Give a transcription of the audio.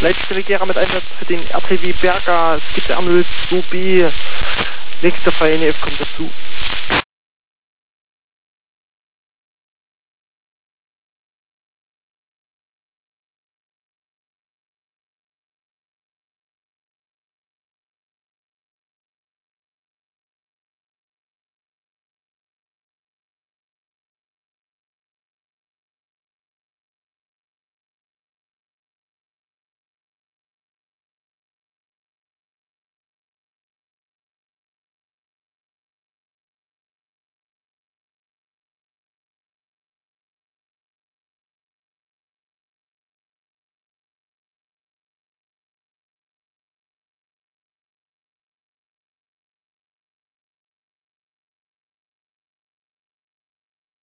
Leitstelle Gera mit Einsatz für den RTW Berger, Skizze Amel 2B. Nächste Fallnähe kommt dazu.